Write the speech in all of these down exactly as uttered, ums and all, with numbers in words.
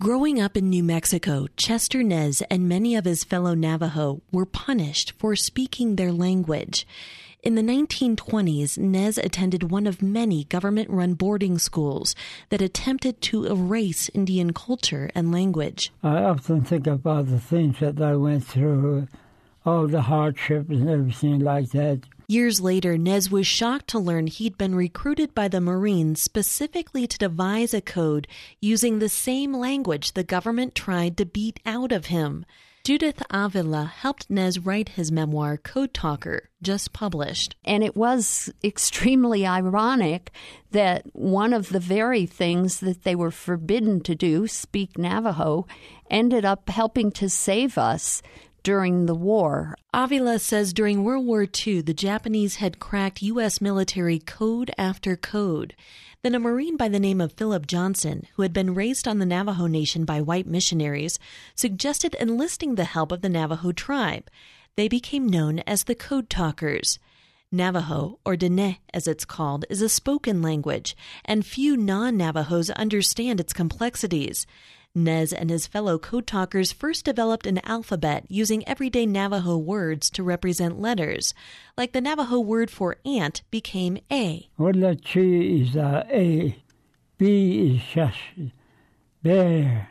Growing up in New Mexico, Chester Nez and many of his fellow Navajo were punished for speaking their language. In the nineteen twenties, Nez attended one of many government-run boarding schools that attempted to erase Indian culture and language. I often think about the things that I went through, all the hardships and everything like that. Years later, Nez was shocked to learn he'd been recruited by the Marines specifically to devise a code using the same language the government tried to beat out of him. Judith Avila helped Nez write his memoir, Code Talker, just published. And it was extremely ironic that one of the very things that they were forbidden to do, speak Navajo, ended up helping to save us during the war. Avila says during World War Two, the Japanese had cracked U S military code after code. Then a Marine by the name of Philip Johnson, who had been raised on the Navajo Nation by white missionaries, suggested enlisting the help of the Navajo tribe. They became known as the Code Talkers. Navajo, or Dene as it's called, is a spoken language, and few non-Navajos understand its complexities. Nez and his fellow Code Talkers first developed an alphabet using everyday Navajo words to represent letters. Like the Navajo word for ant became A. Wala tree is uh, A. B is shash, bear.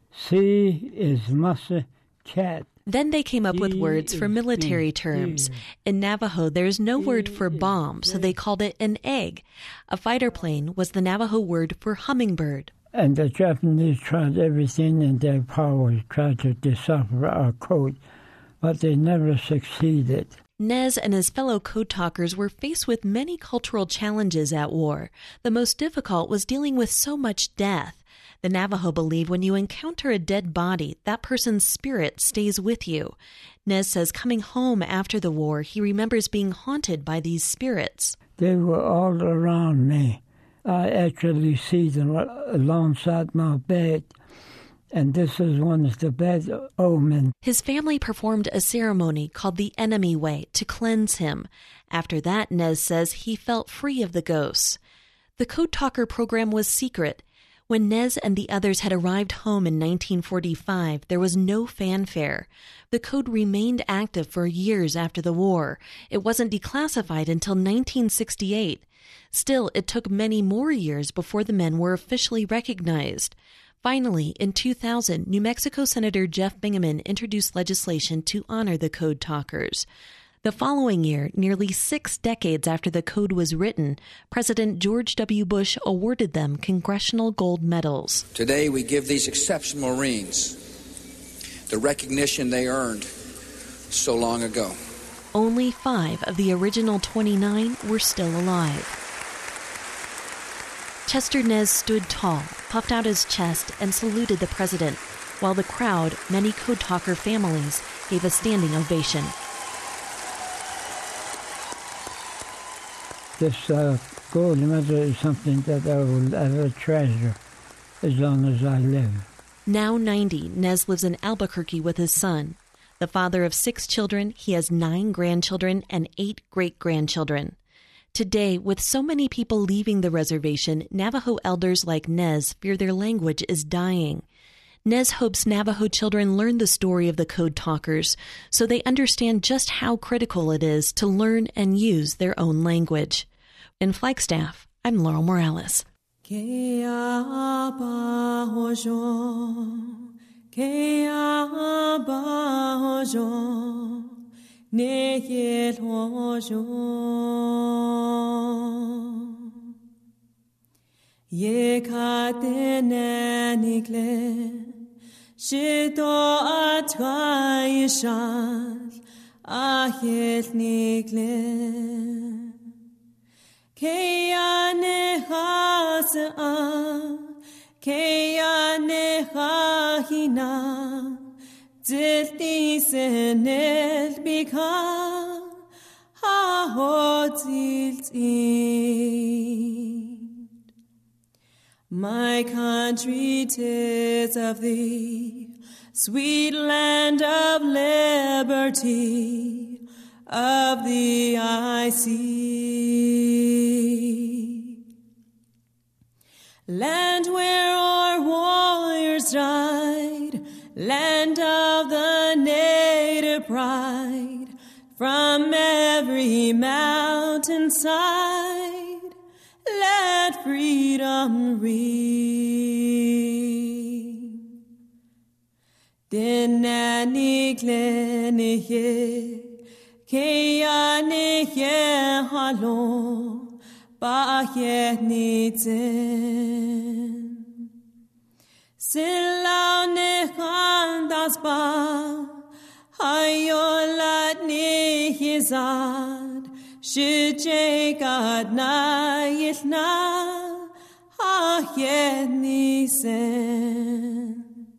C is masa, cat. Then they came up with words for military terms. In Navajo, there's no word for bomb, so they called it an egg. A fighter plane was the Navajo word for hummingbird. And the Japanese tried everything in their power, tried to decipher our code, but they never succeeded. Nez and his fellow Code Talkers were faced with many cultural challenges at war. The most difficult was dealing with so much death. The Navajo believe when you encounter a dead body, that person's spirit stays with you. Nez says coming home after the war, he remembers being haunted by these spirits. They were all around me. I actually see them alongside my bed, and this is one of the bad omens. His family performed a ceremony called the Enemy Way to cleanse him. After that, Nez says he felt free of the ghosts. The Code Talker program was secret. When Nez and the others had arrived home in nineteen forty-five, there was no fanfare. The code remained active for years after the war. It wasn't declassified until nineteen sixty-eight. Still, it took many more years before the men were officially recognized. Finally, in two thousand, New Mexico Senator Jeff Bingaman introduced legislation to honor the Code Talkers. The following year, nearly six decades after the code was written, President George W. Bush awarded them congressional gold medals. Today, we give these exceptional Marines the recognition they earned so long ago. Only five of the original twenty-nine were still alive. Chester Nez stood tall, puffed out his chest, and saluted the president, while the crowd, many Code Talker families, gave a standing ovation. This uh, gold medal is something that I will ever treasure as long as I live. Now ninety, Nez lives in Albuquerque with his son. The father of six children, he has nine grandchildren and eight great-grandchildren. Today, with so many people leaving the reservation, Navajo elders like Nez fear their language is dying. Nez hopes Navajo children learn the story of the Code Talkers so they understand just how critical it is to learn and use their own language. In Flagstaff, I'm Laurel Morales. Shito atwaishal ahel nikle Keyane hasa Keyane hahina Zilti senel bika ha-ho-zilti My country, 'tis of thee, sweet land of liberty, of thee I see. Land where our warriors stride, land of the native pride, from every mountainside, let freedom ring. Denani gleniye, keyaniye halo, Ba'ye nitzen. Silau nechandas ba, hayolat nihizad, shijegad na yitna, ha'ye nisen.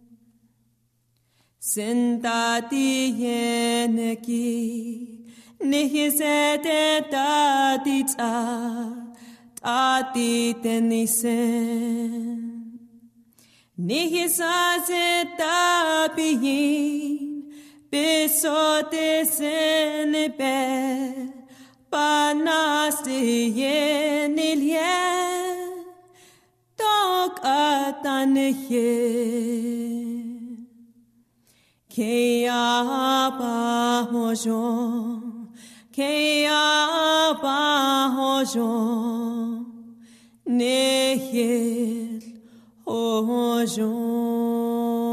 Sintati yeneki, nihizete tatita, tati tenisen. Nihisazeta piyin, bisote senebe, panaste yenilye, tok ataneye. Keya ba hojo, keya ba hojo, nehil hojo.